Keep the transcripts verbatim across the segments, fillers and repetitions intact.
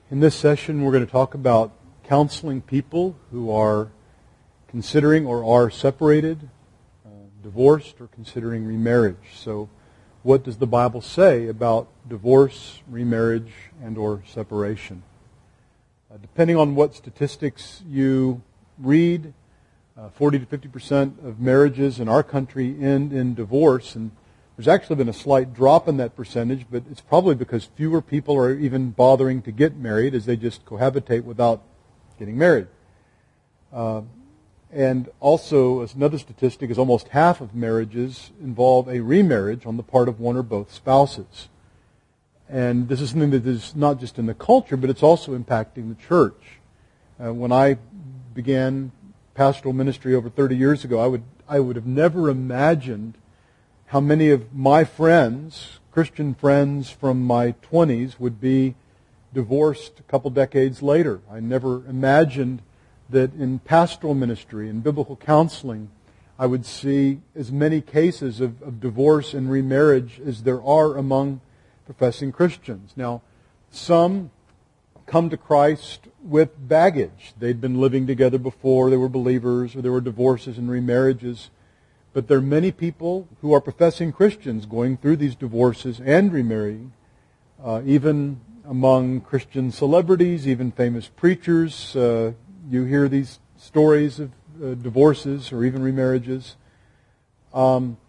In this session, we're going to talk about counseling people who are considering or are separated, uh, divorced, or considering remarriage. So, what does the Bible say about divorce, remarriage, and or separation? Uh, depending on what statistics you read, uh, forty to fifty percent of marriages in our country end in divorce, and there's actually been a slight drop in that percentage, but it's probably because fewer people are even bothering to get married as they just cohabitate without getting married. Uh, and also, as another statistic is almost half of marriages involve a remarriage on the part of one or both spouses. And this is something that is not just in the culture, but it's also impacting the church. Uh, when I began pastoral ministry over thirty years ago, I would I would have never imagined how many of my friends, Christian friends from my twenties, would be divorced a couple decades later. I never imagined that in pastoral ministry and biblical counseling, I would see as many cases of, of divorce and remarriage as there are among professing Christians. Now, some come to Christ with baggage. They'd been living together before, they were believers, or there were divorces and remarriages. But there are many people who are professing Christians going through these divorces and remarrying, uh, even among Christian celebrities, even famous preachers. Uh, you hear these stories of uh, divorces or even remarriages. Um,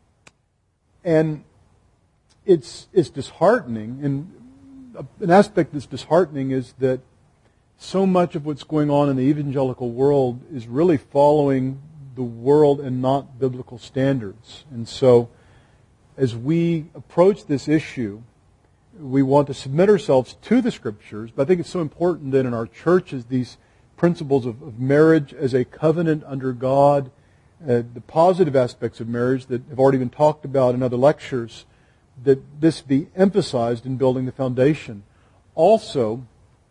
and it's, it's disheartening. And an aspect that's disheartening is that so much of what's going on in the evangelical world is really following the world and not biblical standards. And so, as we approach this issue, we want to submit ourselves to the Scriptures, but I think it's so important that in our churches, these principles of, of marriage as a covenant under God, uh, the positive aspects of marriage that have already been talked about in other lectures, that this be emphasized in building the foundation. Also,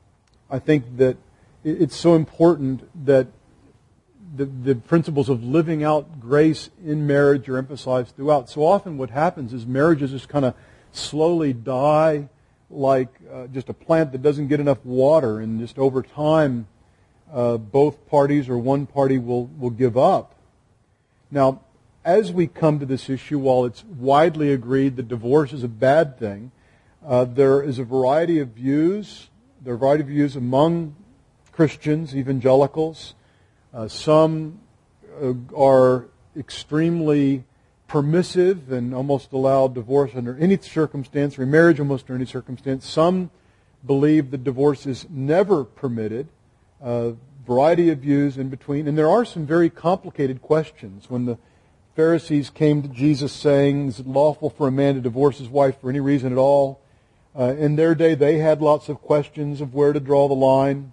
I think that it's so important that The, the principles of living out grace in marriage are emphasized throughout. So often what happens is marriages just kind of slowly die like uh, just a plant that doesn't get enough water, and just over time uh, both parties or one party will, will give up. Now, as we come to this issue, while it's widely agreed that divorce is a bad thing, uh, there is a variety of views. There are a variety of views among Christians, evangelicals. Uh, some uh, are extremely permissive and almost allow divorce under any circumstance, remarriage almost under any circumstance. Some believe that divorce is never permitted. A uh, variety of views in between. And there are some very complicated questions. When the Pharisees came to Jesus saying, is it lawful for a man to divorce his wife for any reason at all? Uh, in their day, they had lots of questions of where to draw the line.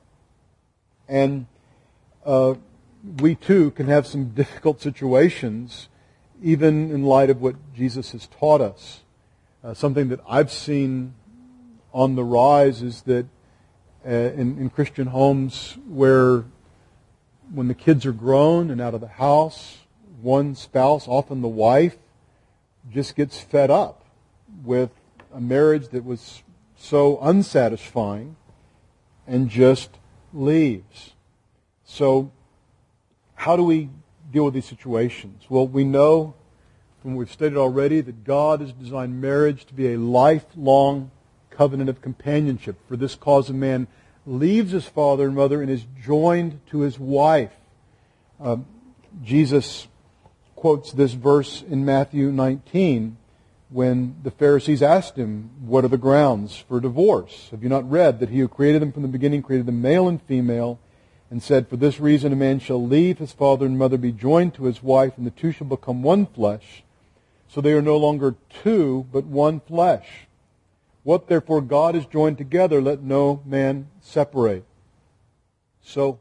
And Uh, we too can have some difficult situations, even in light of what Jesus has taught us. Uh, something that I've seen on the rise is that uh, in, in Christian homes where when the kids are grown and out of the house, one spouse, often the wife, just gets fed up with a marriage that was so unsatisfying and just leaves. So, how do we deal with these situations? Well, we know from what we've stated already that God has designed marriage to be a lifelong covenant of companionship. For this cause a man leaves his father and mother and is joined to his wife. Uh, Jesus quotes this verse in Matthew nineteen when the Pharisees asked him, what are the grounds for divorce? Have you not read that he who created them from the beginning created them male and female, and said, for this reason a man shall leave his father and mother, be joined to his wife, and the two shall become one flesh. So they are no longer two, but one flesh. What therefore God has joined together, let no man separate. So,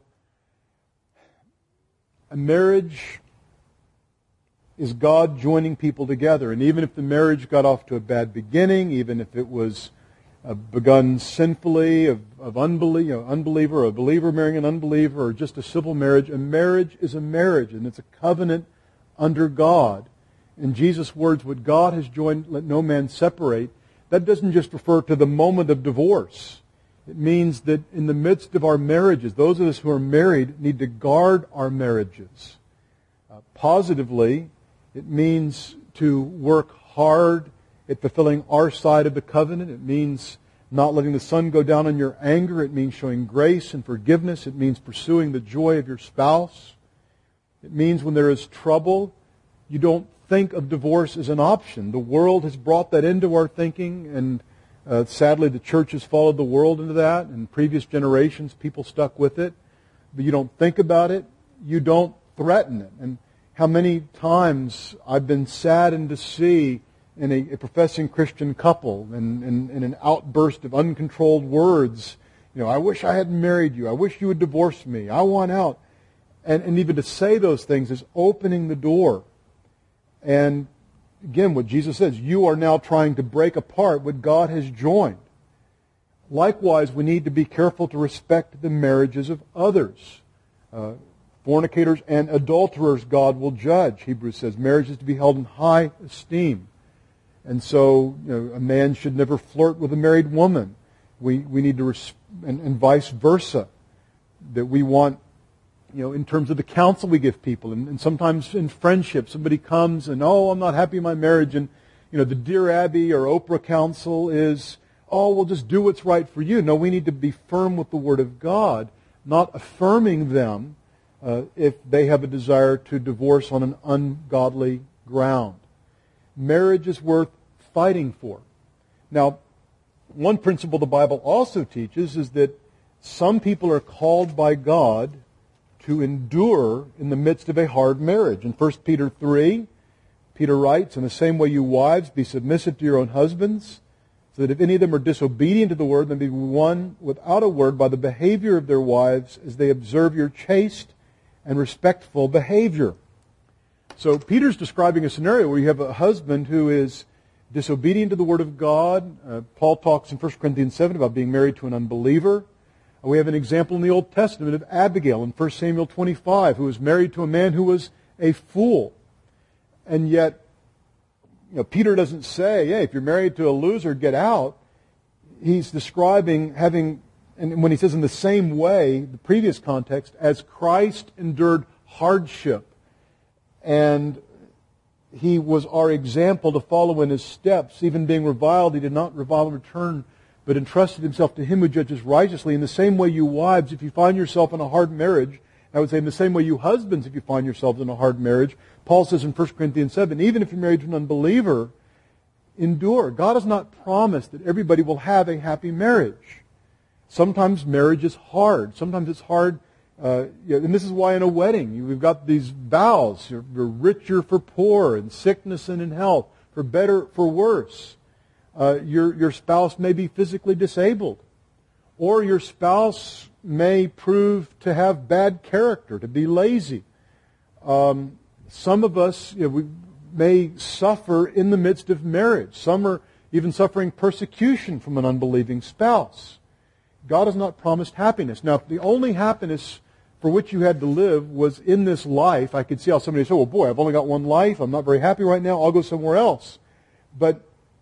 a marriage is God joining people together. And even if the marriage got off to a bad beginning, even if it was Uh, begun sinfully, of, of unbelie- you know, unbeliever, or a believer marrying an unbeliever, or just a civil marriage, a marriage is a marriage, and it's a covenant under God. In Jesus' words, what God has joined, let no man separate. That doesn't just refer to the moment of divorce. It means that in the midst of our marriages, those of us who are married need to guard our marriages. Uh, positively, it means to work hard at fulfilling our side of the covenant. It means not letting the sun go down on your anger. It means showing grace and forgiveness. It means pursuing the joy of your spouse. It means when there is trouble, you don't think of divorce as an option. The world has brought that into our thinking, and uh, sadly the church has followed the world into that. In previous generations, people stuck with it. But you don't think about it. You don't threaten it. And how many times I've been saddened to see in a, a professing Christian couple, in, in, in an outburst of uncontrolled words, you know, I wish I hadn't married you. I wish you would divorce me. I want out. And, and even to say those things is opening the door. And again, what Jesus says, you are now trying to break apart what God has joined. Likewise, we need to be careful to respect the marriages of others. Uh, fornicators and adulterers God will judge. Hebrews says marriage is to be held in high esteem. And so, you know, a man should never flirt with a married woman. We we need to, res- and, and vice versa. That we want, you know, in terms of the counsel we give people, and, and sometimes in friendship, somebody comes and, oh, I'm not happy in my marriage, and, you know, the Dear Abby or Oprah counsel is, oh, well, just do what's right for you. No, we need to be firm with the Word of God, not affirming them uh, if they have a desire to divorce on an ungodly ground. Marriage is worth fighting for. Now, one principle the Bible also teaches is that some people are called by God to endure in the midst of a hard marriage. In First Peter three, Peter writes, in the same way you wives, be submissive to your own husbands, so that if any of them are disobedient to the word, then be won without a word by the behavior of their wives as they observe your chaste and respectful behavior. So Peter's describing a scenario where you have a husband who is disobedient to the Word of God. Uh, Paul talks in First Corinthians seven about being married to an unbeliever. Uh, we have an example in the Old Testament of Abigail in First Samuel twenty-five, who was married to a man who was a fool. And yet, you know, Peter doesn't say, hey, if you're married to a loser, get out. He's describing having, and when he says in the same way, the previous context, as Christ endured hardship, and he was our example to follow in his steps. Even being reviled, he did not revile in return, but entrusted himself to him who judges righteously. In the same way, you wives, if you find yourself in a hard marriage, I would say in the same way, you husbands, if you find yourselves in a hard marriage, Paul says in First Corinthians seven, even if you're married to an unbeliever, endure. God has not promised that everybody will have a happy marriage. Sometimes marriage is hard. Sometimes it's hard. Uh, and this is why in a wedding, we've got these vows. You're, you're richer for poor, in sickness and in health, for better, for worse. Uh, your, your spouse may be physically disabled. Or your spouse may prove to have bad character, to be lazy. Um, some of us, you know, we may suffer in the midst of marriage. Some are even suffering persecution from an unbelieving spouse. God has not promised happiness. Now, if the only happiness for which you had to live was in this life, I could see how somebody would say, well, boy, I've only got one life. I'm not very happy right now. I'll go somewhere else. But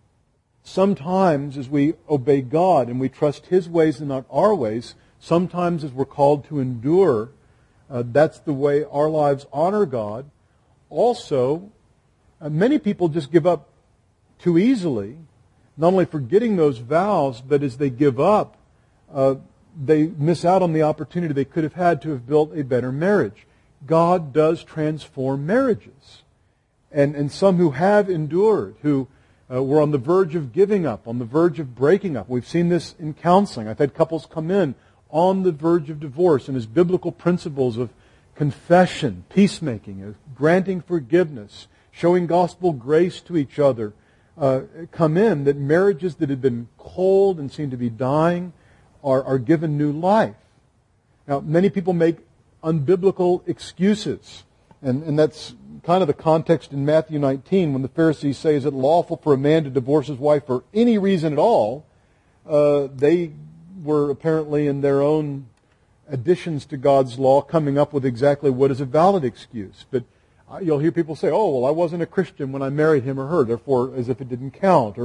sometimes as we obey God and we trust His ways and not our ways, sometimes as we're called to endure, uh, that's the way our lives honor God. Also, uh, many people just give up too easily, not only forgetting those vows, but as they give up, uh, they miss out on the opportunity they could have had to have built a better marriage. God does transform marriages. And, and some who have endured, who uh, were on the verge of giving up, on the verge of breaking up. We've seen this in counseling. I've had couples come in on the verge of divorce, and as biblical principles of confession, peacemaking, of granting forgiveness, showing gospel grace to each other, uh, come in, that marriages that had been cold and seemed to be dying are, are given new life. Now, many people make unbiblical excuses, and, and that's kind of the context in Matthew nineteen when the Pharisees say, is it lawful for a man to divorce his wife for any reason at all? Uh, they were apparently in their own additions to God's law coming up with exactly what is a valid excuse. But you'll hear people say, oh, well, I wasn't a Christian when I married him or her, therefore as if it didn't count. Or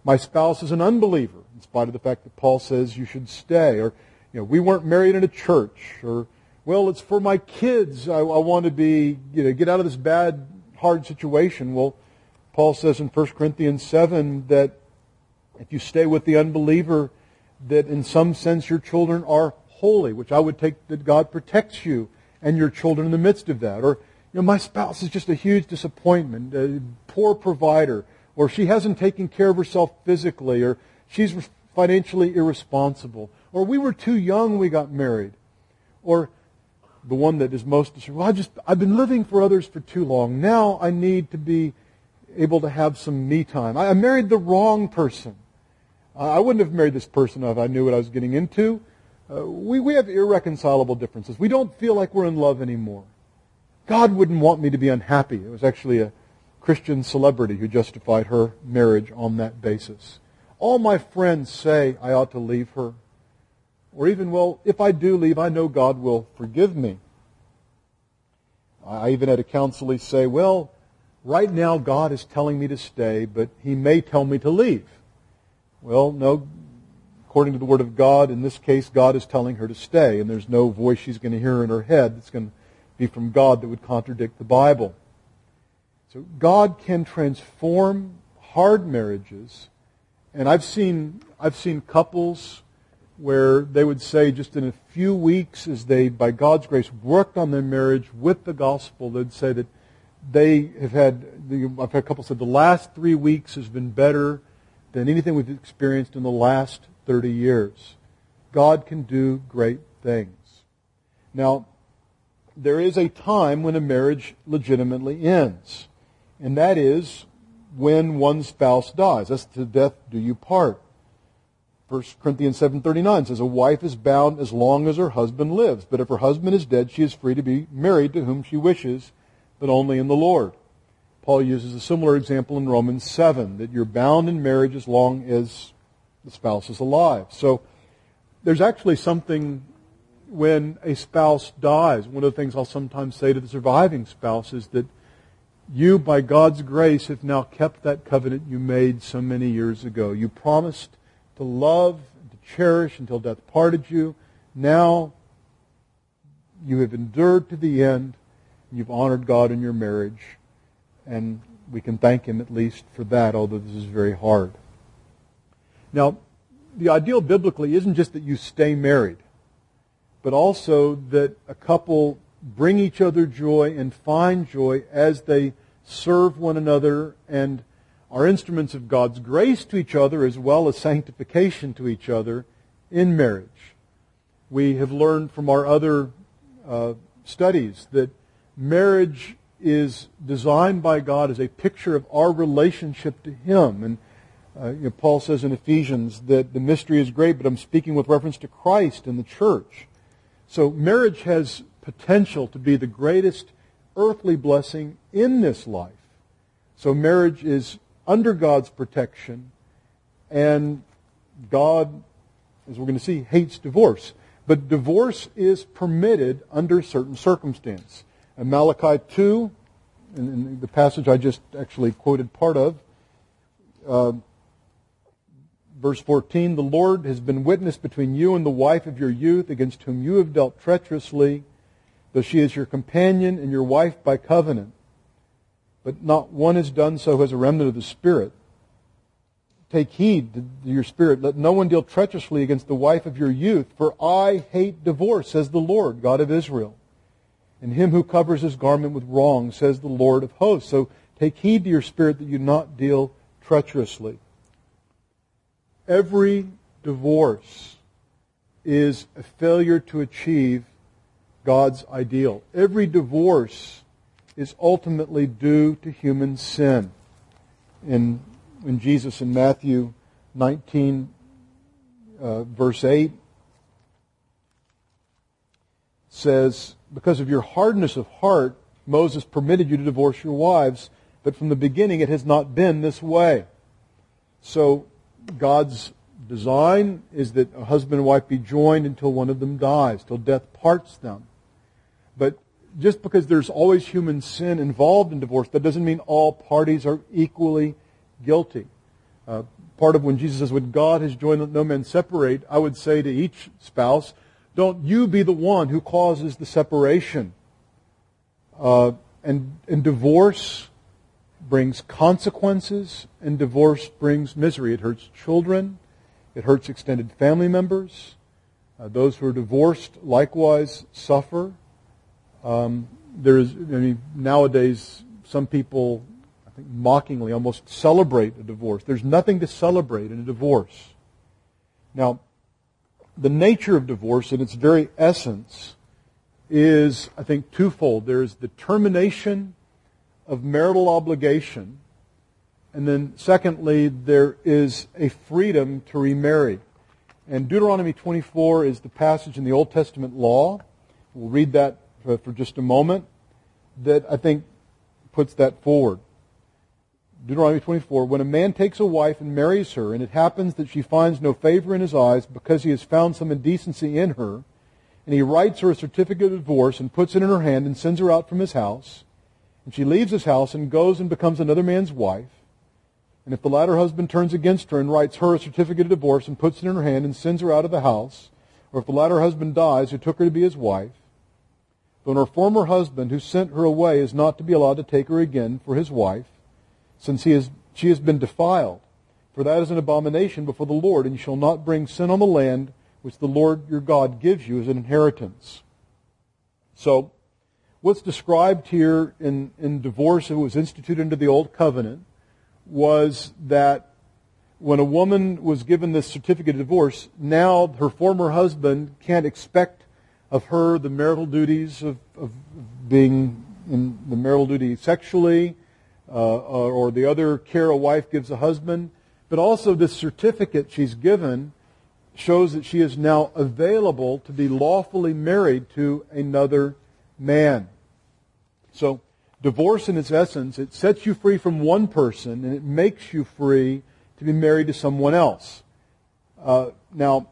my spouse is an unbeliever, in spite of the fact that Paul says you should stay. Or, you know, we weren't married in a church. Or, well, it's for my kids. I, I want to be, you know, get out of this bad, hard situation. Well, Paul says in First Corinthians seven that if you stay with the unbeliever, that in some sense your children are holy, which I would take that God protects you and your children in the midst of that. Or, you know, my spouse is just a huge disappointment, a poor provider, or she hasn't taken care of herself physically, or she's financially irresponsible, or we were too young when we got married, or the one that is most disturbing, well, I just, I've been living for others for too long. Now I need to be able to have some me time. I married the wrong person. I wouldn't have married this person if I knew what I was getting into. Uh, we, we have irreconcilable differences. We don't feel like we're in love anymore. God wouldn't want me to be unhappy. It was actually a Christian celebrity who justified her marriage on that basis. All my friends say I ought to leave her. Or even, well, if I do leave, I know God will forgive me. I even had a counselee say, well, right now God is telling me to stay, but He may tell me to leave. Well, no, according to the Word of God, in this case, God is telling her to stay, and there's no voice she's going to hear in her head that's going to be from God that would contradict the Bible. So God can transform hard marriages, and I've seen I've seen couples where they would say just in a few weeks, as they, by God's grace, worked on their marriage with the gospel, they'd say that they have had, I've had couples say the last three weeks has been better than anything we've experienced in the last thirty years. God can do great things. Now, there is a time when a marriage legitimately ends, and that is when one spouse dies. That's to death do you part. First Corinthians seven thirty-nine says, a wife is bound as long as her husband lives, but if her husband is dead, she is free to be married to whom she wishes, but only in the Lord. Paul uses a similar example in Romans seven, that you're bound in marriage as long as the spouse is alive. So there's actually something when a spouse dies. One of the things I'll sometimes say to the surviving spouse is that you, by God's grace, have now kept that covenant you made so many years ago. You promised to love and to cherish until death parted you. Now you have endured to the end, and you've honored God in your marriage. And we can thank Him at least for that, although this is very hard. Now, the ideal biblically isn't just that you stay married, but also that a couple bring each other joy and find joy as they serve one another and are instruments of God's grace to each other as well as sanctification to each other in marriage. We have learned from our other uh, studies that marriage is designed by God as a picture of our relationship to Him. And uh, you know, Paul says in Ephesians that the mystery is great, but I'm speaking with reference to Christ and the church. So marriage has potential to be the greatest earthly blessing in this life. So marriage is under God's protection, and God, as we're going to see, hates divorce. But divorce is permitted under certain circumstances. In Malachi two, in the passage I just actually quoted part of, uh, verse fourteen, the Lord has been witness between you and the wife of your youth, against whom you have dealt treacherously, though she is your companion and your wife by covenant. But not one has done so who has a remnant of the Spirit. Take heed to your spirit. Let no one deal treacherously against the wife of your youth, for I hate divorce, says the Lord, God of Israel. And him who covers his garment with wrong, says the Lord of hosts. So take heed to your spirit that you not deal treacherously. Every divorce is a failure to achieve God's ideal. Every divorce is ultimately due to human sin. In, in Jesus in Matthew nineteen, uh, verse eight, says, because of your hardness of heart, Moses permitted you to divorce your wives, but from the beginning it has not been this way. So God's design is that a husband and wife be joined until one of them dies, till death parts them. But just because there's always human sin involved in divorce, that doesn't mean all parties are equally guilty. Uh, part of when Jesus says, "What God has joined, let no man separate," I would say to each spouse, don't you be the one who causes the separation. Uh, and, and divorce brings consequences, and divorce brings misery. It hurts children. It hurts extended family members. Uh, those who are divorced likewise suffer. Um, there is, I mean, nowadays, some people, I think, mockingly almost celebrate a divorce. There's nothing to celebrate in a divorce. Now, the nature of divorce in its very essence is, I think, twofold. There's the termination of marital obligation, and then secondly, there is a freedom to remarry. And Deuteronomy twenty-four is the passage in the Old Testament law. We'll read that for, for just a moment, that I think puts that forward. Deuteronomy twenty-four, when a man takes a wife and marries her, and it happens that she finds no favor in his eyes because he has found some indecency in her, and he writes her a certificate of divorce and puts it in her hand and sends her out from his house, and she leaves his house and goes and becomes another man's wife, and if the latter husband turns against her and writes her a certificate of divorce and puts it in her hand and sends her out of the house, or if the latter husband dies who took her to be his wife, then her former husband who sent her away is not to be allowed to take her again for his wife, since he has, she has been defiled. For that is an abomination before the Lord, and you shall not bring sin on the land which the Lord your God gives you as an inheritance. So, what's described here in, in divorce that was instituted under the Old Covenant was that when a woman was given this certificate of divorce, now her former husband can't expect of her the marital duties of, of being in the marital duty sexually, uh, or, or the other care a wife gives a husband. But also this certificate she's given shows that she is now available to be lawfully married to another man. So, divorce in its essence, it sets you free from one person and it makes you free to be married to someone else. Uh, now,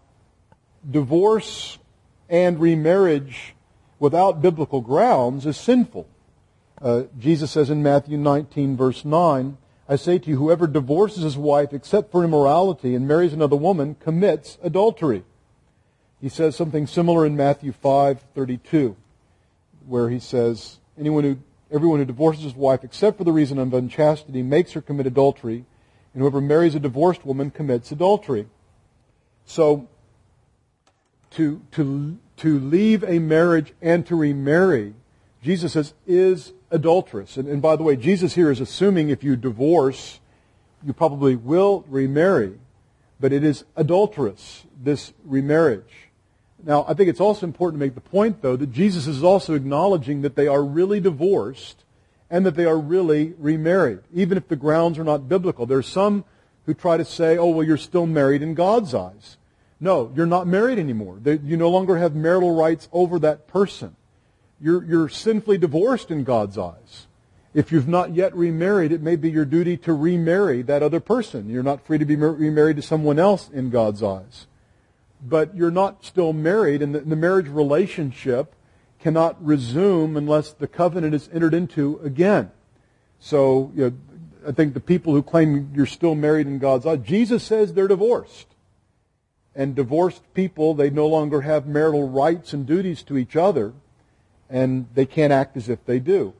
divorce and remarriage without biblical grounds is sinful. Uh, Jesus says in Matthew nineteen, verse nine, I say to you, whoever divorces his wife except for immorality and marries another woman commits adultery. He says something similar in Matthew five thirty-two, where he says, anyone who Everyone who divorces his wife except for the reason of unchastity makes her commit adultery, and whoever marries a divorced woman commits adultery. So, to, to, to leave a marriage and to remarry, Jesus says, is adulterous. And, and by the way, Jesus here is assuming if you divorce, you probably will remarry, but it is adulterous, this remarriage. Now, I think it's also important to make the point, though, that Jesus is also acknowledging that they are really divorced and that they are really remarried, even if the grounds are not biblical. There are some who try to say, oh, well, you're still married in God's eyes. No, you're not married anymore. You no longer have marital rights over that person. You're, you're sinfully divorced in God's eyes. If you've not yet remarried, it may be your duty to remarry that other person. You're not free to be remarried to someone else in God's eyes. But you're not still married, and the, the marriage relationship cannot resume unless the covenant is entered into again. So, you know, I think the people who claim you're still married in God's eyes, Jesus says they're divorced. And divorced people, they no longer have marital rights and duties to each other, and they can't act as if they do.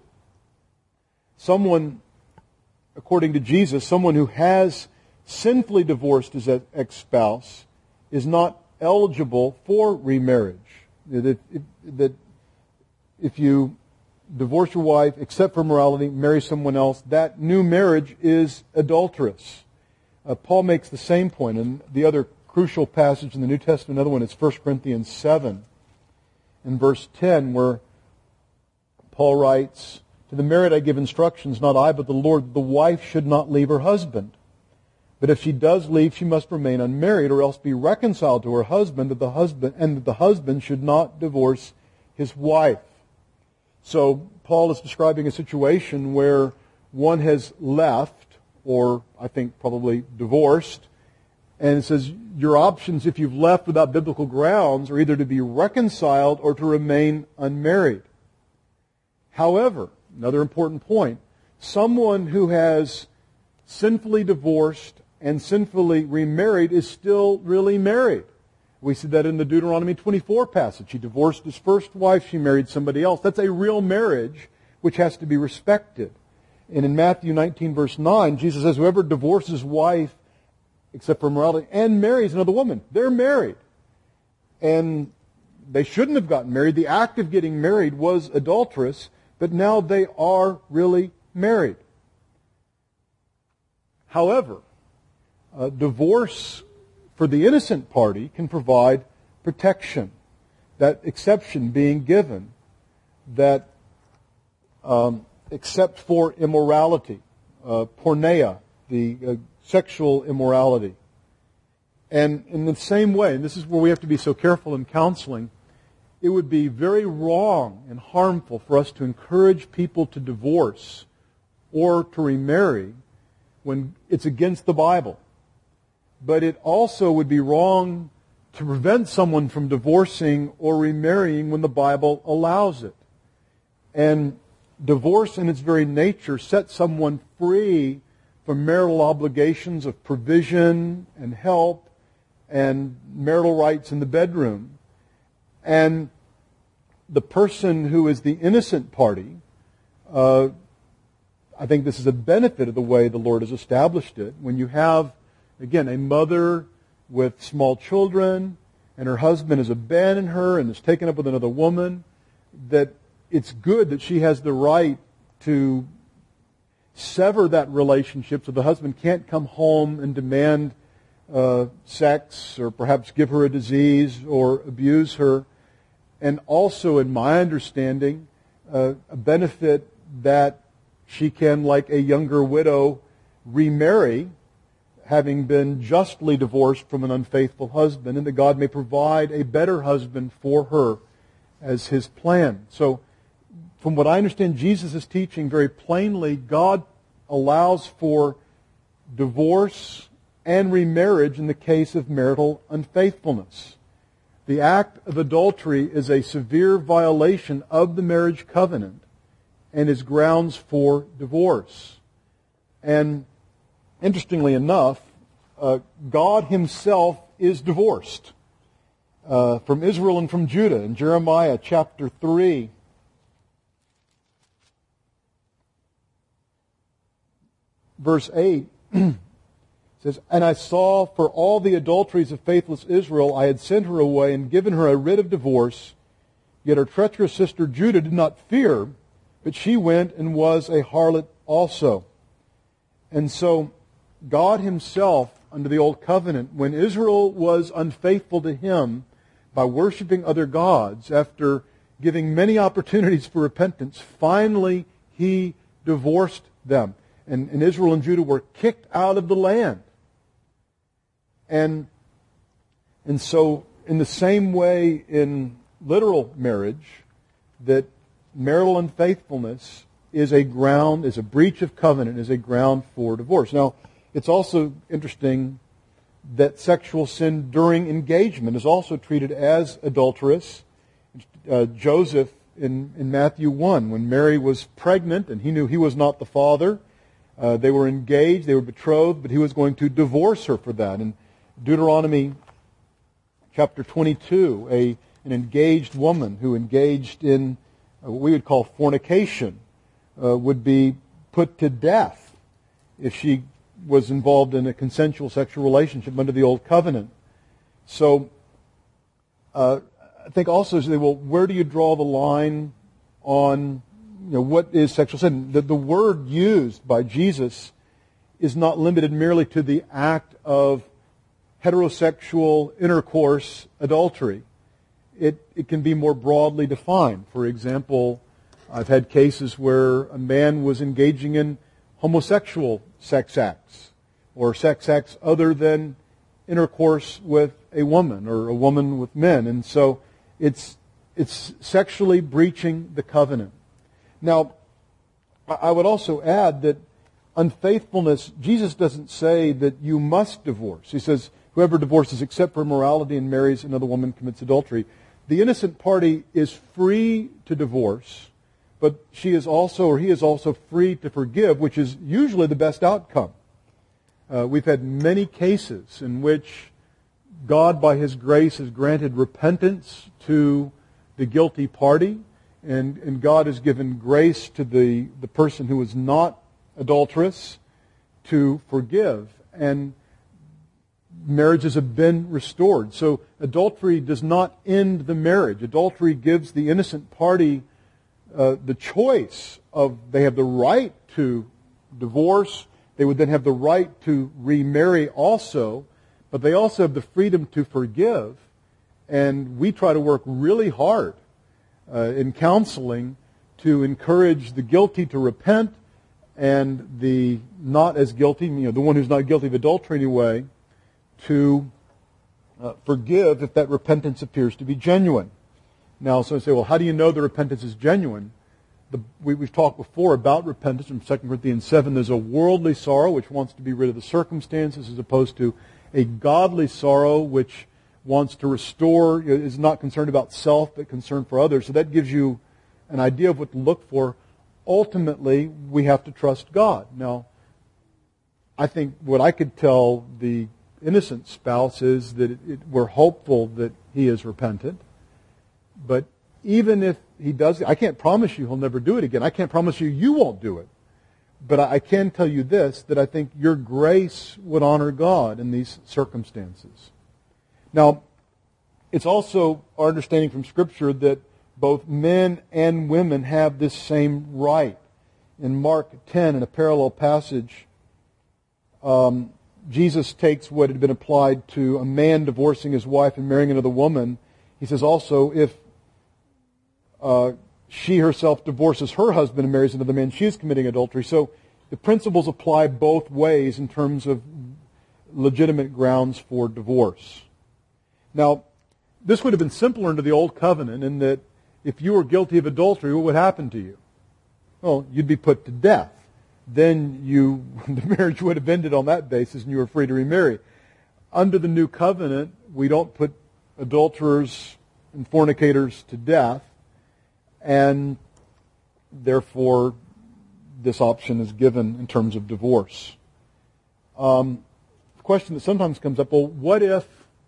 Someone, according to Jesus, someone who has sinfully divorced his ex-spouse is not eligible for remarriage. That if, that if you divorce your wife, except for morality, marry someone else, that new marriage is adulterous. Uh, Paul makes the same point, and the other crucial passage in the New Testament, another one, is First Corinthians seven, in verse ten, where Paul writes, to the married I give instructions, not I, but the Lord, that the wife should not leave her husband. But if she does leave, she must remain unmarried, or else be reconciled to her husband, that the husband and that the husband should not divorce his wife. So Paul is describing a situation where one has left, or I think probably divorced, and it says your options if you've left without biblical grounds are either to be reconciled or to remain unmarried. However, another important point, someone who has sinfully divorced and sinfully remarried is still really married. We see that in the Deuteronomy twenty-four passage. He divorced his first wife, she married somebody else. That's a real marriage which has to be respected. And in Matthew nineteen, verse nine, Jesus says, whoever divorces his wife, except for immorality, and marries another woman, they're married. And they shouldn't have gotten married. The act of getting married was adulterous, but now they are really married. However, uh, divorce for the innocent party can provide protection. That exception being given that um, except for immorality, uh, porneia, the uh, sexual immorality. And in the same way, and this is where we have to be so careful in counseling, it would be very wrong and harmful for us to encourage people to divorce or to remarry when it's against the Bible. But it also would be wrong to prevent someone from divorcing or remarrying when the Bible allows it. And divorce in its very nature sets someone free from marital obligations of provision and help and marital rights in the bedroom. And the person who is the innocent party, uh, I think this is a benefit of the way the Lord has established it. When you have, again, a mother with small children and her husband has abandoned her and is taken up with another woman, that it's good that she has the right to sever that relationship so the husband can't come home and demand uh, sex or perhaps give her a disease or abuse her. And also, in my understanding, uh, a benefit that she can, like a younger widow, remarry, having been justly divorced from an unfaithful husband, and that God may provide a better husband for her as His plan. So, from what I understand, Jesus is teaching very plainly, God allows for divorce and remarriage in the case of marital unfaithfulness. The act of adultery is a severe violation of the marriage covenant and is grounds for divorce. And interestingly enough, uh, God Himself is divorced uh, from Israel and from Judah. In Jeremiah chapter three, verse eight, says, "And I saw for all the adulteries of faithless Israel, I had sent her away and given her a writ of divorce. Yet her treacherous sister Judah did not fear, but she went and was a harlot also." And so God Himself, under the Old Covenant, when Israel was unfaithful to Him by worshiping other gods, after giving many opportunities for repentance, finally He divorced them. And, and Israel and Judah were kicked out of the land. And, and so, in the same way in literal marriage, that marital unfaithfulness is a ground, is a breach of covenant, is a ground for divorce. Now, it's also interesting that sexual sin during engagement is also treated as adulterous. Uh, Joseph in, in Matthew one, when Mary was pregnant and he knew he was not the father, uh, they were engaged, they were betrothed, but he was going to divorce her for that. In Deuteronomy chapter twenty-two, a an engaged woman who engaged in uh, what we would call fornication uh, would be put to death if she was involved in a consensual sexual relationship under the Old Covenant. So uh, I think also, say, well, where do you draw the line on, you know, what is sexual sin? The, the word used by Jesus is not limited merely to the act of heterosexual intercourse, adultery. It, it can be more broadly defined. For example, I've had cases where a man was engaging in homosexual sex acts or sex acts other than intercourse with a woman or a woman with men. And so it's it's sexually breaching the covenant. Now, I would also add that unfaithfulness, Jesus doesn't say that you must divorce. He says, whoever divorces except for immorality and marries another woman commits adultery. The innocent party is free to divorce, but she is also, or he is also free to forgive, which is usually the best outcome. Uh, we've had many cases in which God, by His grace, has granted repentance to the guilty party, and, and God has given grace to the, the person who is not adulterous to forgive, and marriages have been restored. So adultery does not end the marriage. Adultery gives the innocent party uh, the choice of, they have the right to divorce, they would then have the right to remarry also, but they also have the freedom to forgive. And we try to work really hard uh, in counseling to encourage the guilty to repent, and the not as guilty, you know, the one who's not guilty of adultery anyway, to uh, forgive if that repentance appears to be genuine. Now, so I say, well, how do you know the repentance is genuine? The, we, we've talked before about repentance from Second Corinthians seven. There's a worldly sorrow which wants to be rid of the circumstances, as opposed to a godly sorrow which wants to restore, is not concerned about self but concerned for others. So that gives you an idea of what to look for. Ultimately, we have to trust God. Now, I think what I could tell the innocent spouse is that it, it, we're hopeful that he is repentant. But even if he does, I can't promise you he'll never do it again. I can't promise you you won't do it. But I, I can tell you this, that I think your grace would honor God in these circumstances. Now, it's also our understanding from Scripture that both men and women have this same right. In Mark ten, in a parallel passage, um, Jesus takes what had been applied to a man divorcing his wife and marrying another woman. He says also, if uh, she herself divorces her husband and marries another man, she is committing adultery. So the principles apply both ways in terms of legitimate grounds for divorce. Now, this would have been simpler under the Old Covenant in that if you were guilty of adultery, what would happen to you? Well, you'd be put to death. Then you, the marriage would have ended on that basis and you were free to remarry. Under the New Covenant, we don't put adulterers and fornicators to death, and therefore this option is given in terms of divorce. Um, the question that sometimes comes up, well, what if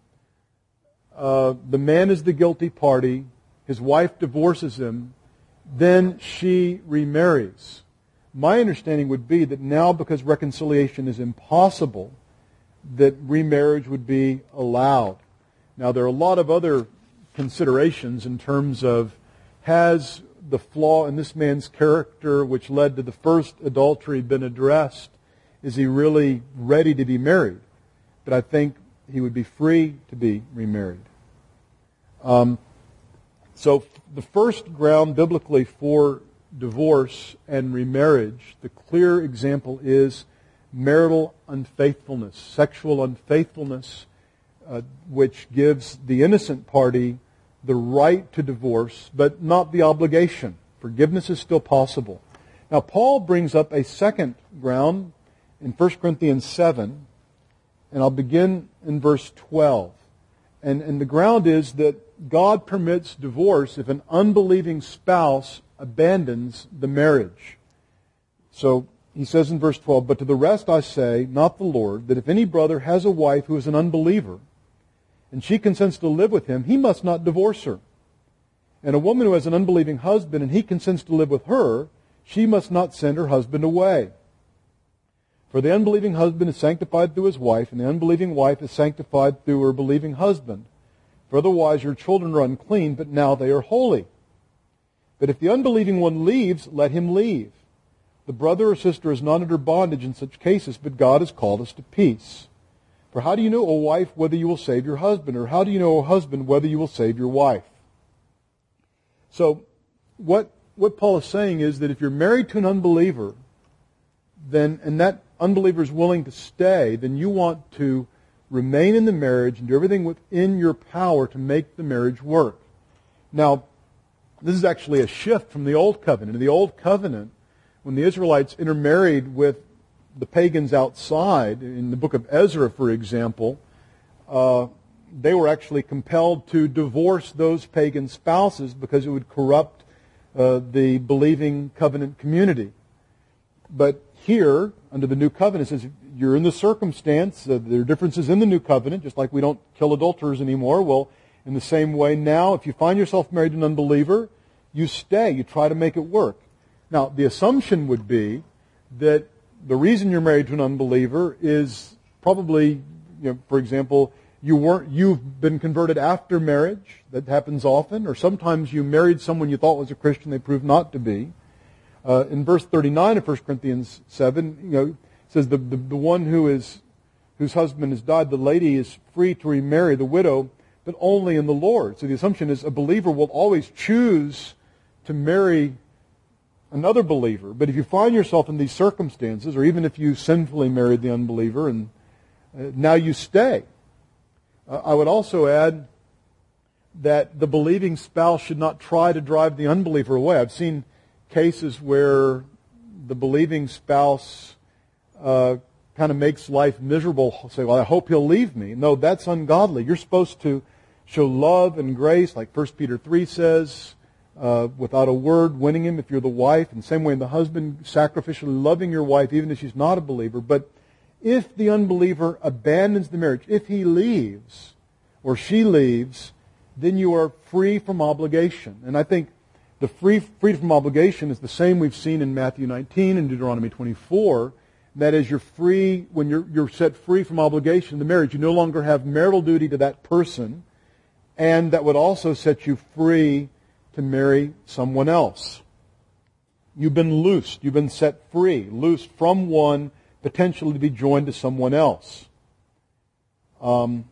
uh, the man is the guilty party, his wife divorces him, then she remarries? My understanding would be that now, because reconciliation is impossible, that remarriage would be allowed. Now, there are a lot of other considerations in terms of, has the flaw in this man's character which led to the first adultery been addressed? Is he really ready to be married? But I think he would be free to be remarried. Um, so the first ground biblically for divorce and remarriage, the clear example is marital unfaithfulness, sexual unfaithfulness, uh, which gives the innocent party the right to divorce, but not the obligation. Forgiveness is still possible. Now, Paul brings up a second ground in First Corinthians seven, and I'll begin in verse twelve. And, and the ground is that God permits divorce if an unbelieving spouse abandons the marriage. So he says in verse twelve, "But to the rest I say, not the Lord, that if any brother has a wife who is an unbeliever, and she consents to live with him, he must not divorce her. And a woman who has an unbelieving husband, and he consents to live with her, she must not send her husband away. For the unbelieving husband is sanctified through his wife, and the unbelieving wife is sanctified through her believing husband. For otherwise your children are unclean, but now they are holy. But if the unbelieving one leaves, let him leave. The brother or sister is not under bondage in such cases, but God has called us to peace. For how do you know, O wife, whether you will save your husband? Or how do you know, O husband, whether you will save your wife?" So what, what Paul is saying is that if you're married to an unbeliever, then, and that unbeliever is willing to stay, then you want to remain in the marriage and do everything within your power to make the marriage work. Now, this is actually a shift from the Old Covenant. In the Old Covenant, when the Israelites intermarried with the pagans outside, in the book of Ezra, for example, uh, they were actually compelled to divorce those pagan spouses because it would corrupt uh, the believing covenant community. But here, under the New Covenant, it says you're in the circumstance. Uh, there are differences in the new covenant, just like we don't kill adulterers anymore. Well, in the same way now, if you find yourself married to an unbeliever, you stay. You try to make it work. Now, the assumption would be that the reason you're married to an unbeliever is probably, you know, for example, you weren't, you've been converted after marriage. That happens often. Or sometimes you married someone you thought was a Christian, they proved not to be. Uh, in verse thirty-nine of First Corinthians seven, you know, it says the, the, the one who is, whose husband has died, the lady is free to remarry the widow, but only in the Lord. So the assumption is a believer will always choose to marry another believer. But if you find yourself in these circumstances, or even if you sinfully married the unbeliever and uh, now you stay. Uh, I would also add that the believing spouse should not try to drive the unbeliever away. I've seen cases where the believing spouse uh, kind of makes life miserable. Say, well, I hope he'll leave me. No, that's ungodly. You're supposed to show love and grace, like First Peter three says, uh, without a word, winning him if you're the wife. And same way in the husband, sacrificially loving your wife even if she's not a believer. But if the unbeliever abandons the marriage, if he leaves or she leaves, then you are free from obligation. And I think the free freedom from obligation is the same we've seen in Matthew nineteen and Deuteronomy twenty-four. That is, you're free, when you're, you're set free from obligation in the marriage, you no longer have marital duty to that person, and that would also set you free to marry someone else. You've been loosed, you've been set free, loosed from one, potentially to be joined to someone else. Um,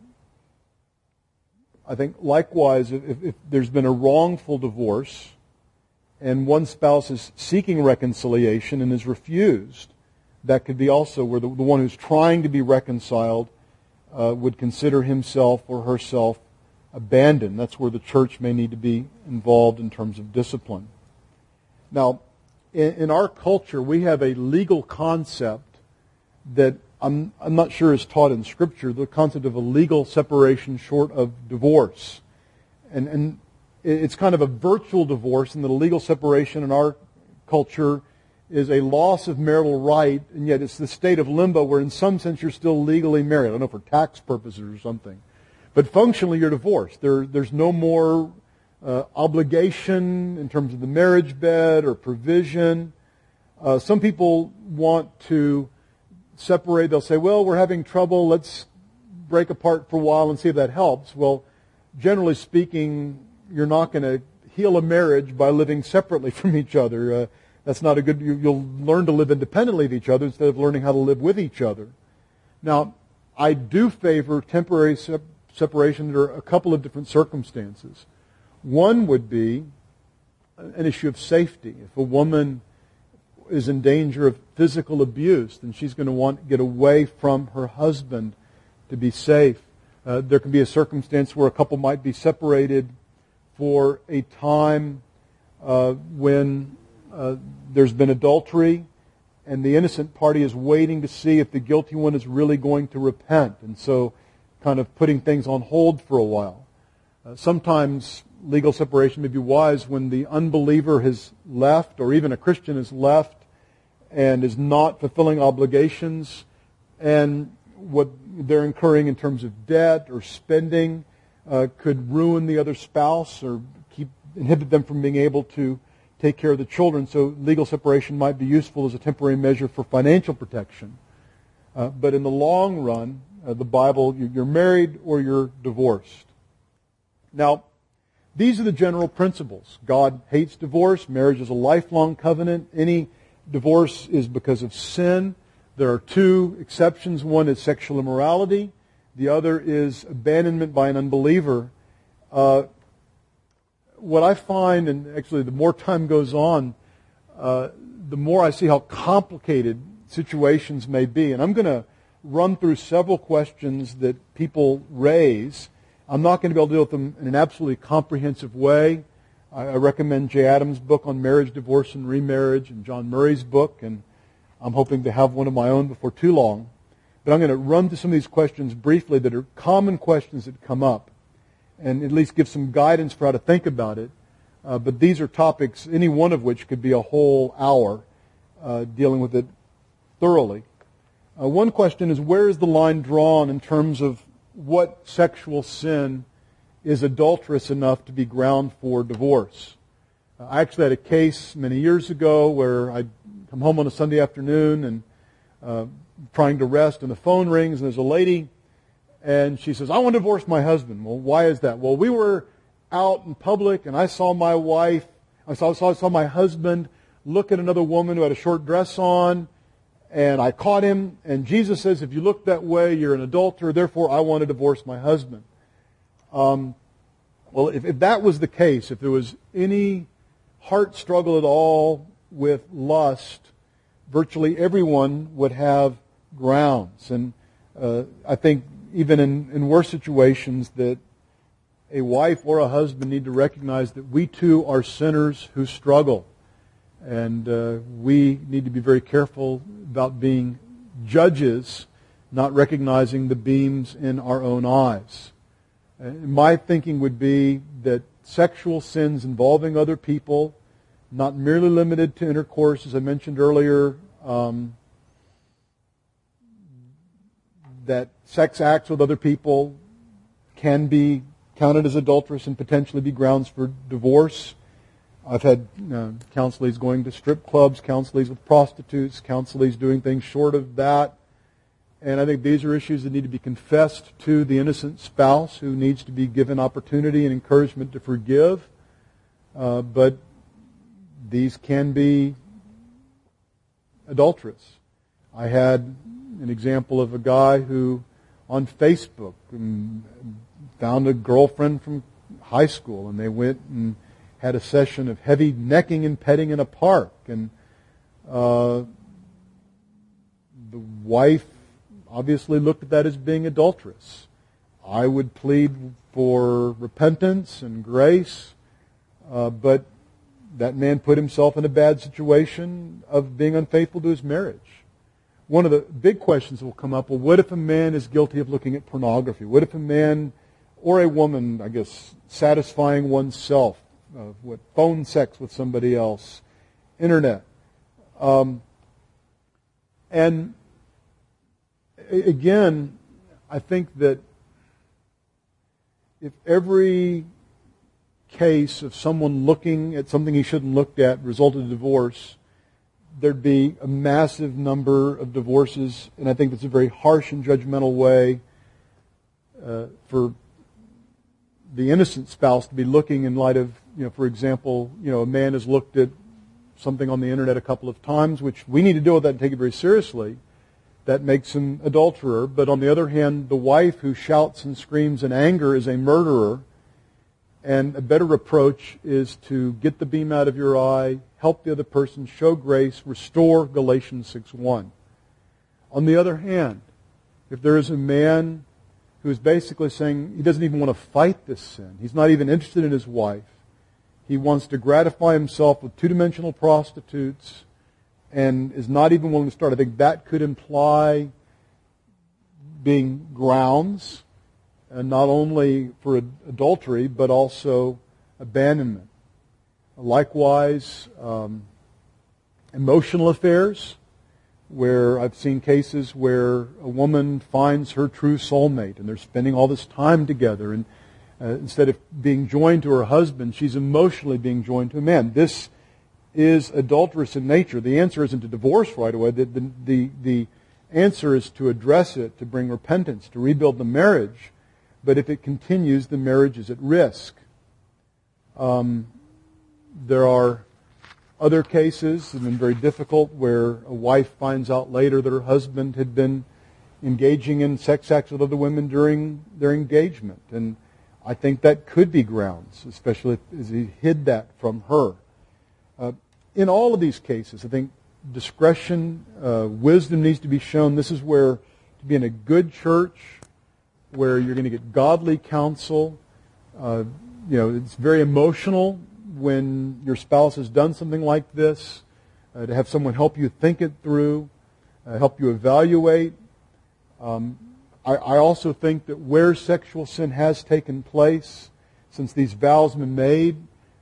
I think likewise, if, if there's been a wrongful divorce, and one spouse is seeking reconciliation and is refused, that could be also where the, the one who's trying to be reconciled uh, would consider himself or herself abandoned. That's where the church may need to be involved in terms of discipline. Now, in, in our culture, we have a legal concept that I'm, I'm not sure is taught in Scripture, the concept of a legal separation short of divorce. And, and it's kind of a virtual divorce, and that a legal separation in our culture is a loss of marital right, and yet it's the state of limbo where in some sense you're still legally married. I don't know, for tax purposes or something. But functionally you're divorced. There, there's no more uh, obligation in terms of the marriage bed or provision. Uh, some people want to separate. They'll say, well, we're having trouble. Let's break apart for a while and see if that helps. Well, generally speaking, you're not going to heal a marriage by living separately from each other. Uh, that's not a good, you, you'll learn to live independently of each other instead of learning how to live with each other. Now, I do favor temporary sep- separation. There are a couple of different circumstances. One would be an issue of safety. If a woman is in danger of physical abuse, then she's going to want to get away from her husband to be safe. Uh, there can be a circumstance where a couple might be separated for a time uh, when uh, there's been adultery, and the innocent party is waiting to see if the guilty one is really going to repent, and so kind of putting things on hold for a while. Uh, sometimes legal separation may be wise when the unbeliever has left, or even a Christian has left and is not fulfilling obligations, and what they're incurring in terms of debt or spending uh, could ruin the other spouse or keep inhibit them from being able to take care of the children. So legal separation might be useful as a temporary measure for financial protection. Uh, but in the long run, uh, the Bible, you're married or you're divorced. Now, these are the general principles. God hates divorce. Marriage is a lifelong covenant. Any divorce is because of sin. There are two exceptions. One is sexual immorality. The other is abandonment by an unbeliever. Uh, what I find, and actually the more time goes on, uh, the more I see how complicated situations may be. And I'm going to run through several questions that people raise. I'm not going to be able to deal with them in an absolutely comprehensive way. I, I recommend Jay Adams' book on marriage, divorce, and remarriage, and John Murray's book, and I'm hoping to have one of my own before too long. But I'm going to run through some of these questions briefly that are common questions that come up, and at least give some guidance for how to think about it. Uh, but these are topics, any one of which could be a whole hour uh, dealing with it thoroughly. Uh, one question is, where is the line drawn in terms of what sexual sin is adulterous enough to be ground for divorce? Uh, I actually had a case many years ago where I'd come home on a Sunday afternoon and uh, trying to rest, and the phone rings, and there's a lady, and she says, I want to divorce my husband. Well, why is that? Well, we were out in public, and I saw my wife, I saw, I saw my husband look at another woman who had a short dress on, and I caught him, and Jesus says, if you look that way, you're an adulterer, therefore I want to divorce my husband. Um, well, if, if that was the case, if there was any heart struggle at all with lust, virtually everyone would have grounds. And uh, I think even in, in worse situations that a wife or a husband need to recognize that we too are sinners who struggle. And uh, we need to be very careful about being judges, not recognizing the beams in our own eyes. Uh, my thinking would be that sexual sins involving other people, not merely limited to intercourse, as I mentioned earlier, um, that sex acts with other people can be counted as adulterous and potentially be grounds for divorce. I've had uh, counselees going to strip clubs, counselees with prostitutes, counselees doing things short of that. And I think these are issues that need to be confessed to the innocent spouse who needs to be given opportunity and encouragement to forgive. Uh, but these can be adulterous. I had an example of a guy who on Facebook found a girlfriend from high school, and they went and had a session of heavy necking and petting in a park. And uh, the wife obviously looked at that as being adulterous. I would plead for repentance and grace, uh, but that man put himself in a bad situation of being unfaithful to his marriage. One of the big questions that will come up, well, what if a man is guilty of looking at pornography? What if a man or a woman, I guess, satisfying oneself, uh, what phone sex with somebody else, internet? Um, and again, I think that if every case of someone looking at something he shouldn't look at resulted in divorce, there'd be a massive number of divorces, and I think that's a very harsh and judgmental way uh, for the innocent spouse to be looking in light of, you know, for example, you know, a man has looked at something on the internet a couple of times, which we need to deal with that and take it very seriously. That makes him adulterer. But on the other hand, the wife who shouts and screams in anger is a murderer. And a better approach is to get the beam out of your eye, help the other person, show grace, restore Galatians six one. On the other hand, if there is a man who is basically saying he doesn't even want to fight this sin, he's not even interested in his wife, he wants to gratify himself with two-dimensional prostitutes and is not even willing to start, I think that could imply being grounds, and not only for adultery, but also abandonment. Likewise, um, emotional affairs, where I've seen cases where a woman finds her true soulmate, and they're spending all this time together, and uh, instead of being joined to her husband, she's emotionally being joined to a man. This is adulterous in nature. The answer isn't to divorce right away. The, the, the, the answer is to address it, to bring repentance, to rebuild the marriage. But if it continues, the marriage is at risk. Um, there are other cases that have been very difficult where a wife finds out later that her husband had been engaging in sex acts with other women during their engagement. And I think that could be grounds, especially as he hid that from her. Uh, in all of these cases, I think discretion, uh, wisdom needs to be shown. This is where to be in a good church, where you're going to get godly counsel. Uh, you know, it's very emotional when your spouse has done something like this, uh, to have someone help you think it through, uh, help you evaluate. Um, I, I also think that where sexual sin has taken place, since these vows have been made,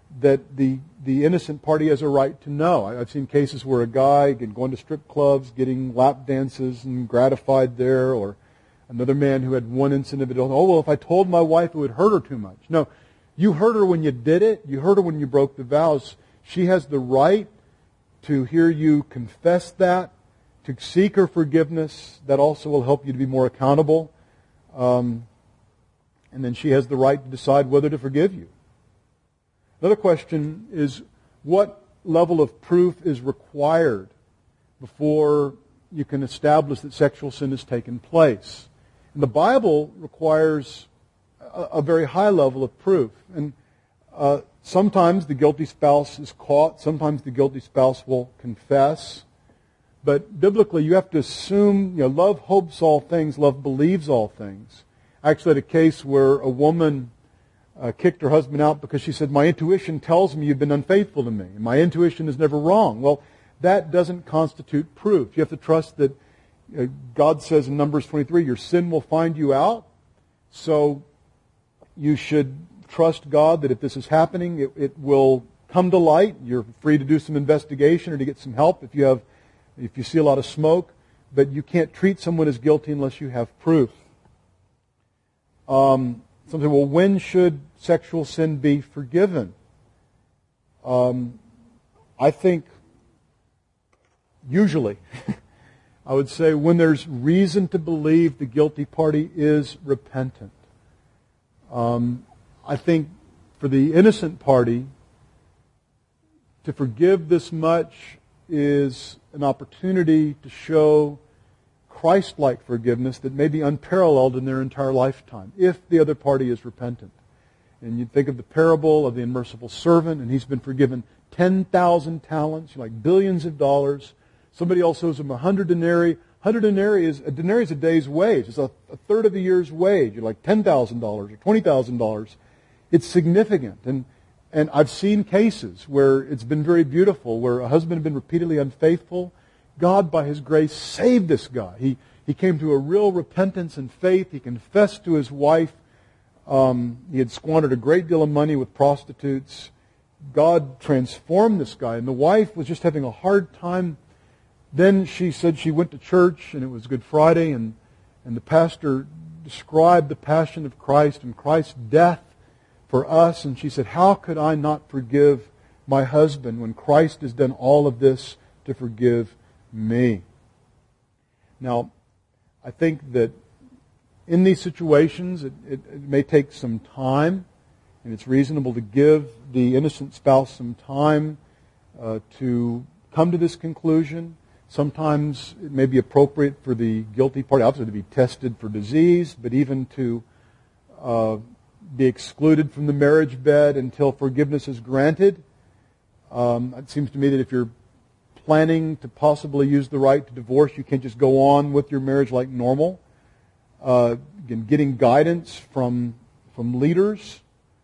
that the the innocent party has a right to know. I've seen cases where a guy going to strip clubs, getting lap dances and gratified there, or another man who had one incident of adultery. Oh, well, if I told my wife, it would hurt her too much. No, you hurt her when you did it. You hurt her when you broke the vows. She has the right to hear you confess that, to seek her forgiveness. That also will help you to be more accountable. Um, and then she has the right to decide whether to forgive you. Another question is, what level of proof is required before you can establish that sexual sin has taken place? And the Bible requires a, a very high level of proof. And uh, sometimes the guilty spouse is caught. Sometimes the guilty spouse will confess. But biblically, you have to assume, you know, love hopes all things, love believes all things. I actually had a case where a woman uh, kicked her husband out because she said, my intuition tells me you've been unfaithful to me. And my intuition is never wrong. Well, that doesn't constitute proof. You have to trust that uh, God says in Numbers twenty-three, your sin will find you out. So you should trust God that if this is happening, it, it will come to light. You're free to do some investigation or to get some help if you have, if you see a lot of smoke. But you can't treat someone as guilty unless you have proof. Um, something, well, when should sexual sin be forgiven? Um, I think usually, I would say when there's reason to believe the guilty party is repentant. Um, I think for the innocent party, to forgive this much is an opportunity to show Christ-like forgiveness that may be unparalleled in their entire lifetime, if the other party is repentant. And you think of the parable of the unmerciful servant, and he's been forgiven ten thousand talents, like billions of dollars. Somebody else owes him a hundred denarii. Hundred denarii is a denarius is a day's wage. It's a, a third of a year's wage. You're like ten thousand dollars or twenty thousand dollars. It's significant, and and I've seen cases where it's been very beautiful, where a husband had been repeatedly unfaithful. God, by His grace, saved this guy. He he came to a real repentance and faith. He confessed to his wife. Um, he had squandered a great deal of money with prostitutes. God transformed this guy, and the wife was just having a hard time. Then she said she went to church, and it was Good Friday, and, and the pastor described the passion of Christ and Christ's death for us, and she said, how could I not forgive my husband when Christ has done all of this to forgive me? Now, I think that in these situations, it, it, it may take some time, and it's reasonable to give the innocent spouse some time uh, to come to this conclusion. Sometimes it may be appropriate for the guilty party, obviously, to be tested for disease, but even to uh, be excluded from the marriage bed until forgiveness is granted. Um, it seems to me that if you're planning to possibly use the right to divorce, you can't just go on with your marriage like normal. Uh, again, getting guidance from from leaders,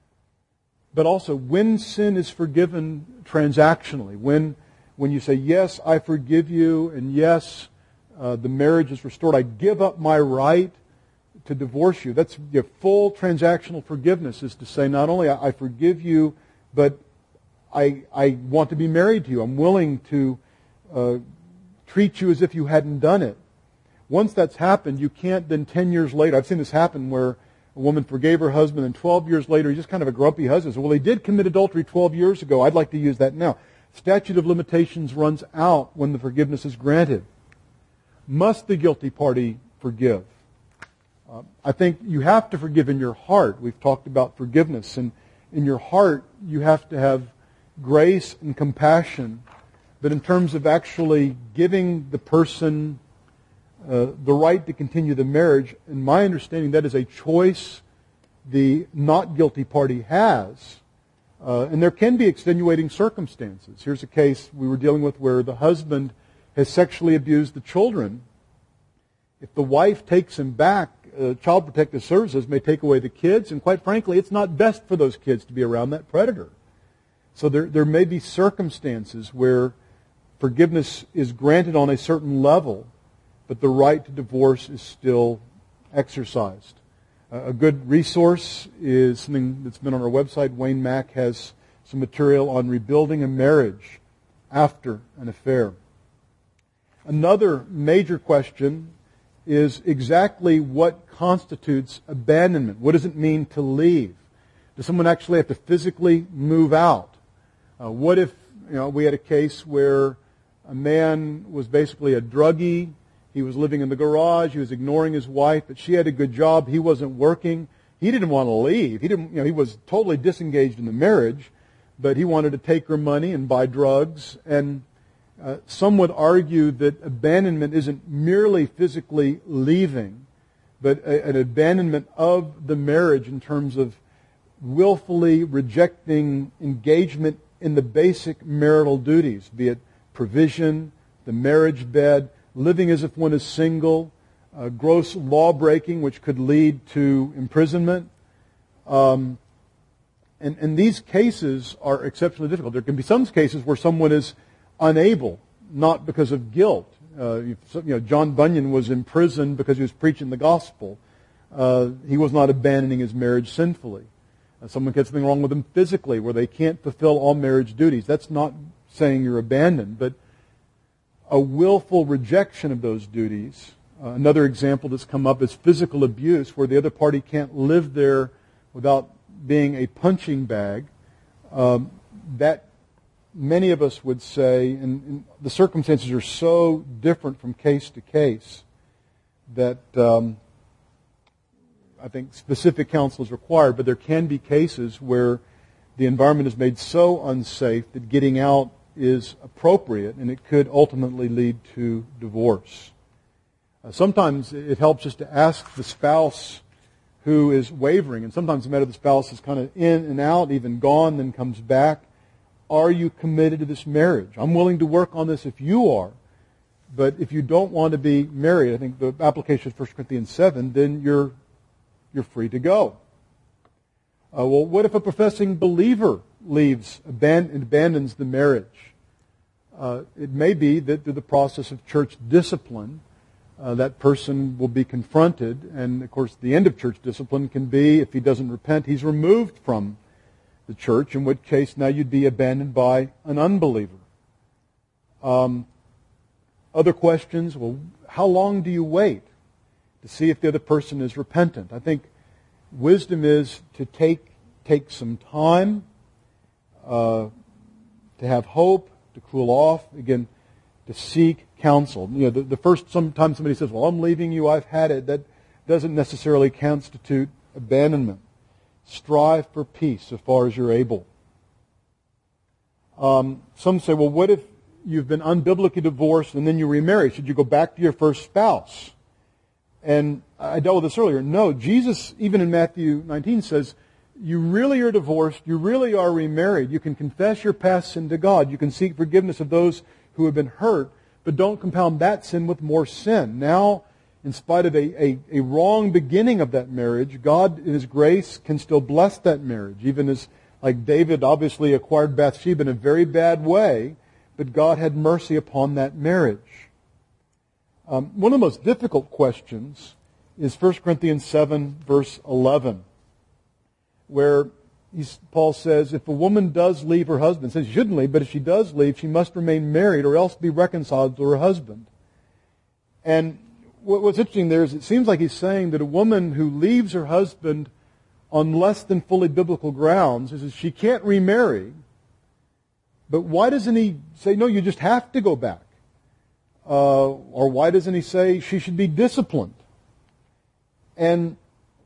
but also when sin is forgiven transactionally, when when you say, yes, I forgive you, and yes, uh, the marriage is restored, I give up my right to divorce you. That's your full transactional forgiveness, is to say, not only I, I forgive you, but I I want to be married to you. I'm willing to uh, treat you as if you hadn't done it. Once that's happened, you can't then ten years later, I've seen this happen where a woman forgave her husband, and twelve years later, he's just kind of a grumpy husband. So, well, he did commit adultery twelve years ago. I'd like to use that now. Statute of limitations runs out when the forgiveness is granted. Must the guilty party forgive? Uh, I think you have to forgive in your heart. We've talked about forgiveness. And in your heart, you have to have grace and compassion. But in terms of actually giving the person uh, the right to continue the marriage, in my understanding, that is a choice the not guilty party has. Uh, and there can be extenuating circumstances. Here's a case we were dealing with where the husband has sexually abused the children. If the wife takes him back, uh, Child Protective Services may take away the kids, and quite frankly, it's not best for those kids to be around that predator. So there, there may be circumstances where forgiveness is granted on a certain level, but the right to divorce is still exercised. A good resource is something that's been on our website. Wayne Mack has some material on rebuilding a marriage after an affair. Another major question is exactly what constitutes abandonment. What does it mean to leave? Does someone actually have to physically move out? Uh, what if, you know, we had a case where a man was basically a druggie. He was living in the garage. He was ignoring his wife, but she had a good job. He wasn't working. He didn't want to leave. He didn't, you know, he was totally disengaged in the marriage, but he wanted to take her money and buy drugs. And uh, some would argue that abandonment isn't merely physically leaving, but a, an abandonment of the marriage in terms of willfully rejecting engagement in the basic marital duties, be it provision, the marriage bed, living as if one is single, uh, gross law breaking, which could lead to imprisonment. Um, and, and these cases are exceptionally difficult. There can be some cases where someone is unable, not because of guilt. Uh, you know, John Bunyan was imprisoned because he was preaching the gospel. Uh, he was not abandoning his marriage sinfully. Uh, someone gets something wrong with them physically, where they can't fulfill all marriage duties. That's not saying you're abandoned, but a willful rejection of those duties. Uh, another example that's come up is physical abuse, where the other party can't live there without being a punching bag. Um, that many of us would say, and, and the circumstances are so different from case to case, that um, I think specific counsel is required, but there can be cases where the environment is made so unsafe that getting out is appropriate, and it could ultimately lead to divorce. Uh, sometimes it helps just to ask the spouse who is wavering, and sometimes the matter of the spouse is kind of in and out, even gone, then comes back. Are you committed to this marriage? I'm willing to work on this if you are, but if you don't want to be married, I think the application of First Corinthians seven, then you're you're free to go. Uh, well, what if a professing believer leaves, abandon, abandons the marriage? Uh, it may be that through the process of church discipline, uh, that person will be confronted, and of course the end of church discipline can be, if he doesn't repent, he's removed from the church, in which case now you'd be abandoned by an unbeliever. Um, other questions, well, how long do you wait to see if the other person is repentant? I think wisdom is to take take some time, uh, to have hope, to cool off, again, to seek counsel. You know, the, the first sometimes somebody says, well, I'm leaving you, I've had it. That doesn't necessarily constitute abandonment. Strive for peace so far as you're able. Um, some say, well, what if you've been unbiblically divorced and then you remarry? Should you go back to your first spouse? And I dealt with this earlier. No, Jesus, even in Matthew nineteen, says, you really are divorced, you really are remarried. You can confess your past sin to God. You can seek forgiveness of those who have been hurt, but don't compound that sin with more sin. Now, in spite of a, a, a wrong beginning of that marriage, God in His grace can still bless that marriage. Even as, like David obviously acquired Bathsheba in a very bad way, but God had mercy upon that marriage. Um, one of the most difficult questions is First Corinthians seven, verse eleven, where he's, Paul says, if a woman does leave her husband, says she shouldn't leave, but if she does leave, she must remain married or else be reconciled to her husband. And what's interesting there is it seems like he's saying that a woman who leaves her husband on less than fully biblical grounds, is she can't remarry. But why doesn't he say, no, you just have to go back? Uh, or why doesn't he say she should be disciplined? And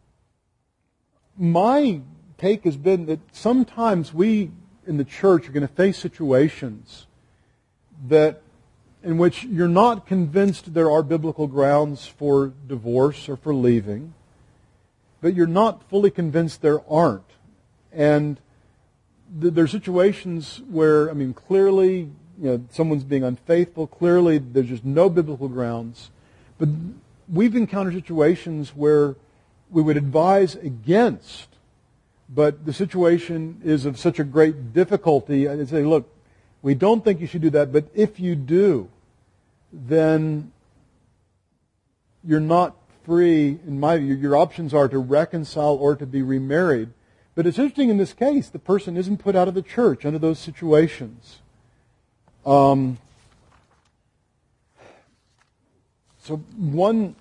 my take has been that sometimes we in the church are going to face situations that in which you're not convinced there are biblical grounds for divorce or for leaving, but you're not fully convinced there aren't. And th- there are situations where, I mean, clearly, you know, someone's being unfaithful. Clearly, there's just no biblical grounds. But we've encountered situations where we would advise against, but the situation is of such a great difficulty. I'd say, look, we don't think you should do that, but if you do, then you're not free, in my view. Your options are to reconcile or to be remarried. But it's interesting in this case, the person isn't put out of the church under those situations. Um, so one,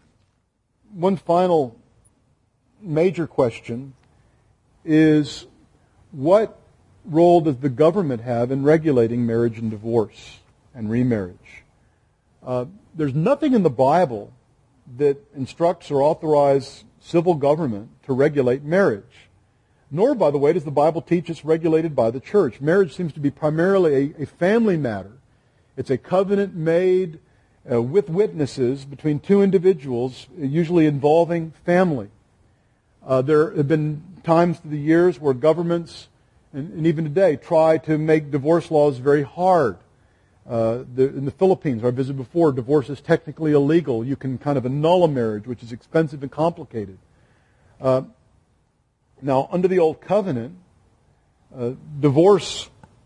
one final major question is, what role does the government have in regulating marriage and divorce and remarriage? Uh, there's nothing in the Bible that instructs or authorizes civil government to regulate marriage. Nor, by the way, does the Bible teach it's regulated by the church. Marriage seems to be primarily a, a family matter. It's a covenant made uh, with witnesses between two individuals, usually involving family. Uh, there have been times through the years where governments, and, and even today, try to make divorce laws very hard. Uh, the, in the Philippines, where I visited before, divorce is technically illegal. You can kind of annul a marriage, which is expensive and complicated. Uh, now, under the Old Covenant, uh, divorce,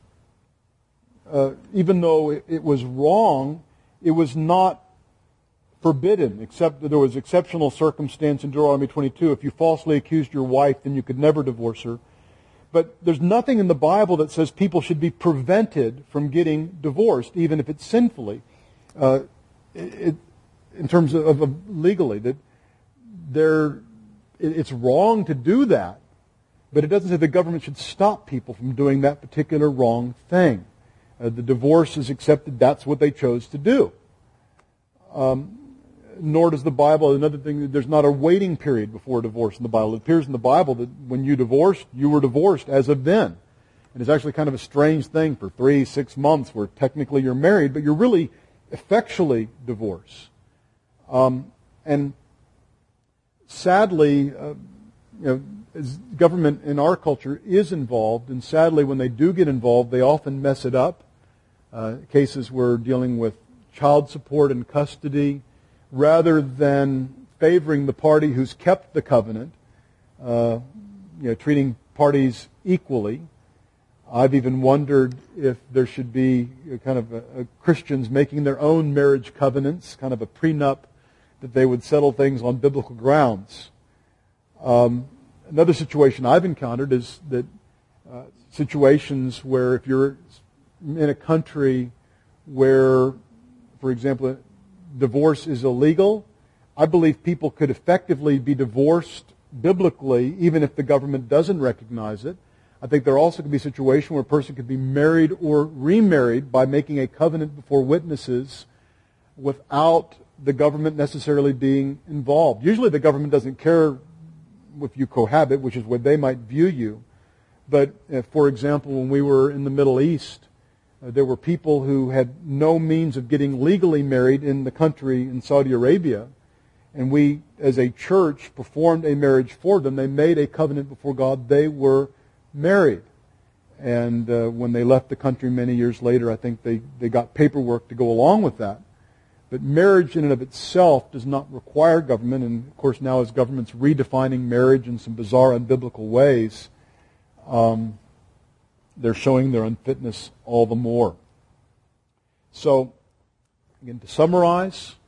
uh, even though it, it was wrong, it was not forbidden, except that there was exceptional circumstance in Deuteronomy twenty-two. If you falsely accused your wife, then you could never divorce her. But there's nothing in the Bible that says people should be prevented from getting divorced, even if it's sinfully, uh, it, in terms of, of legally. That there, it's wrong to do that, but it doesn't say the government should stop people from doing that particular wrong thing. Uh, the divorce is accepted. That's what they chose to do. Um, nor does the Bible, another thing, there's not a waiting period before divorce in the Bible. It appears in the Bible that when you divorced, you were divorced as of then. And it's actually kind of a strange thing for three, six months where technically you're married, but you're really effectually divorced. Um, and sadly, uh, you know, as government in our culture is involved, and sadly when they do get involved, they often mess it up. Uh, cases we're dealing with child support and custody, rather than favoring the party who's kept the covenant, uh, you know, treating parties equally. I've even wondered if there should be a kind of a, a Christians making their own marriage covenants, kind of a prenup, that they would settle things on biblical grounds. Um, another situation I've encountered is that uh, situations where if you're in a country where, for example, divorce is illegal, I believe people could effectively be divorced biblically even if the government doesn't recognize it. I think there also could be a situation where a person could be married or remarried by making a covenant before witnesses without the government necessarily being involved. Usually the government doesn't care if you cohabit, which is what they might view you. But, uh, for example, when we were in the Middle East, Uh, there were people who had no means of getting legally married in the country in Saudi Arabia. And we, as a church, performed a marriage for them. They made a covenant before God. They were married. And uh, when they left the country many years later, I think they, they got paperwork to go along with that. But marriage in and of itself does not require government. And, of course, now as government's redefining marriage in some bizarre, unbiblical ways, um, they're showing their unfitness all the more. So, again, to summarize,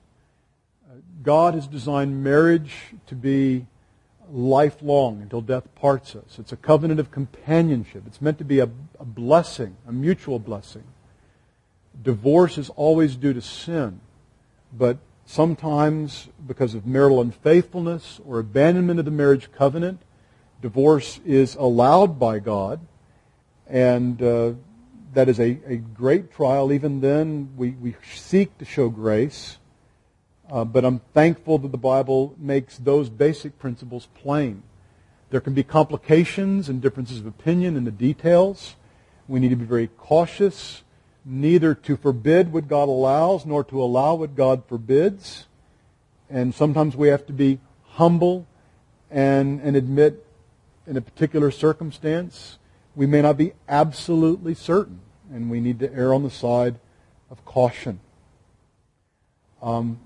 God has designed marriage to be lifelong until death parts us. It's a covenant of companionship. It's meant to be a, a blessing, a mutual blessing. Divorce is always due to sin, but sometimes because of marital unfaithfulness or abandonment of the marriage covenant, divorce is allowed by God. And uh, that is a, a great trial. Even then, we, we seek to show grace. Uh, but I'm thankful that the Bible makes those basic principles plain. There can be complications and differences of opinion in the details. We need to be very cautious, neither to forbid what God allows, nor to allow what God forbids. And sometimes we have to be humble and, and admit in a particular circumstance we may not be absolutely certain, and we need to err on the side of caution. Um,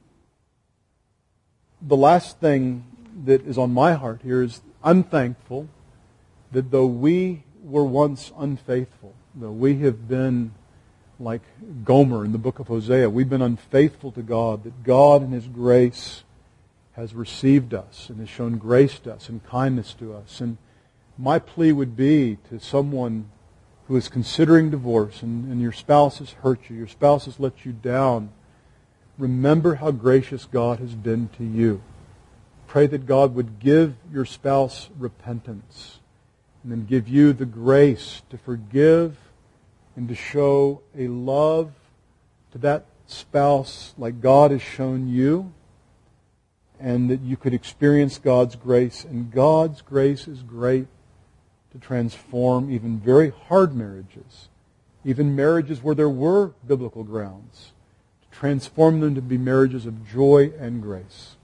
the last thing that is on my heart here is I'm thankful that though we were once unfaithful, though we have been like Gomer in the book of Hosea, we've been unfaithful to God, that God in His grace has received us and has shown grace to us and kindness to us. And my plea would be to someone who is considering divorce and, and your spouse has hurt you, your spouse has let you down, remember how gracious God has been to you. Pray that God would give your spouse repentance and then give you the grace to forgive and to show a love to that spouse like God has shown you, and that you could experience God's grace. And God's grace is great to transform even very hard marriages, even marriages where there were biblical grounds, to transform them to be marriages of joy and grace.